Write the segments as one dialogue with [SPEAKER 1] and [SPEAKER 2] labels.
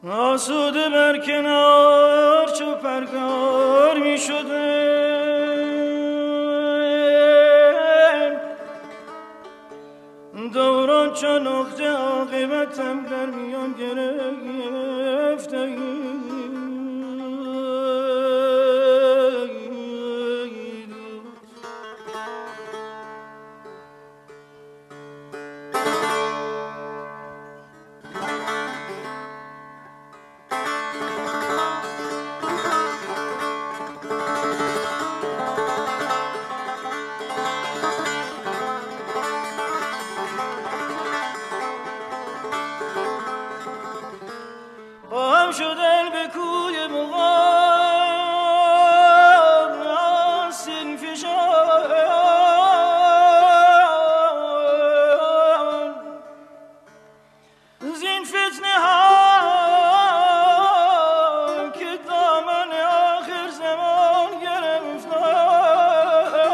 [SPEAKER 1] آسوده بر کنار چو پرگار می شده دوران چو نقطه عاقبتم در میان گرفته شدن به کوی مغان آسین فشان زین فتنه ها که دامن آخر زمان گرفتان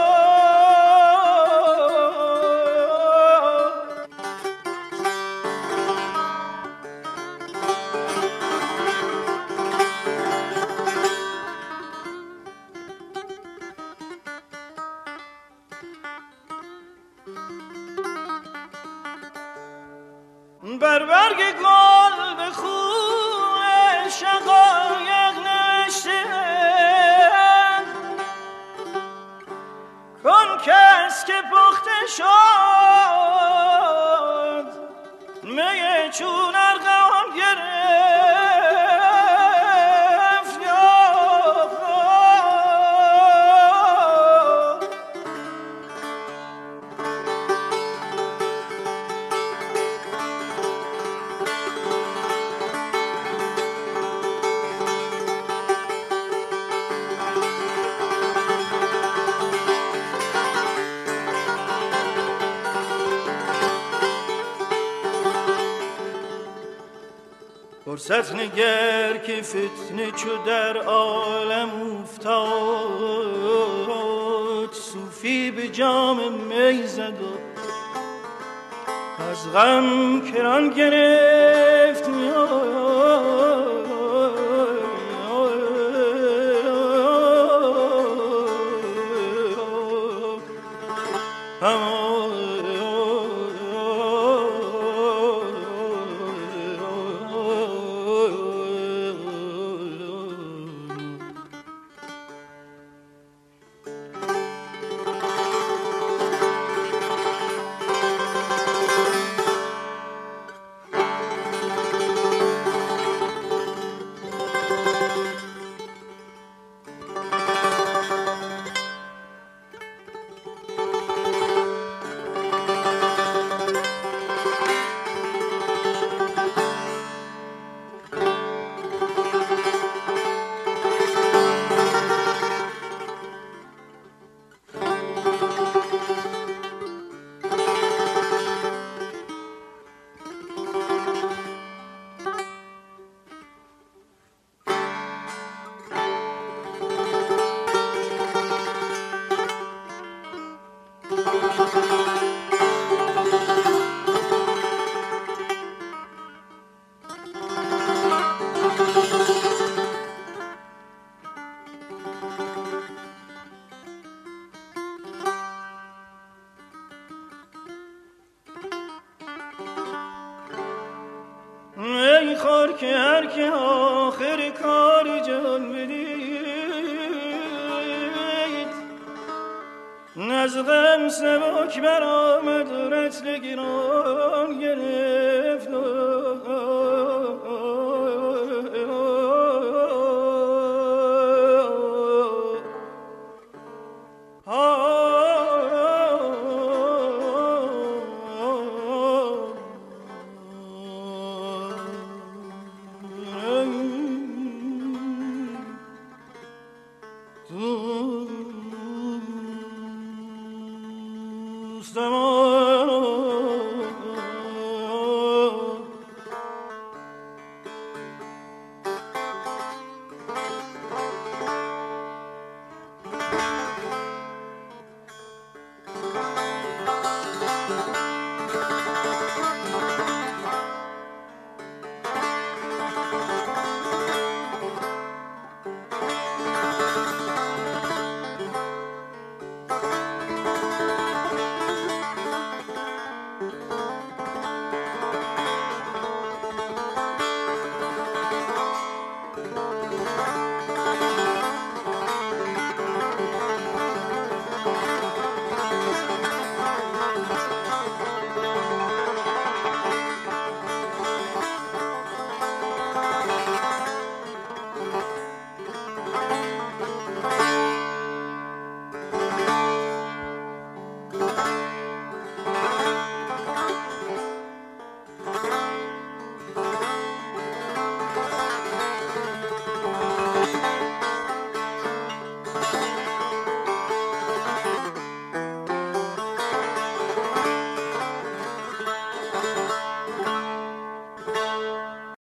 [SPEAKER 1] بر برگ گل به خون شقایق نوشته کن کس که پخته شد می چون ارغوان گرفت فرصت نگر که فتنه چو در عالم افتاد صوفی به جام می زد و از غم کران گرفت ای خار که هر که آخر کاری جان بدید از غم سبک برآمد و رطل گران گرفت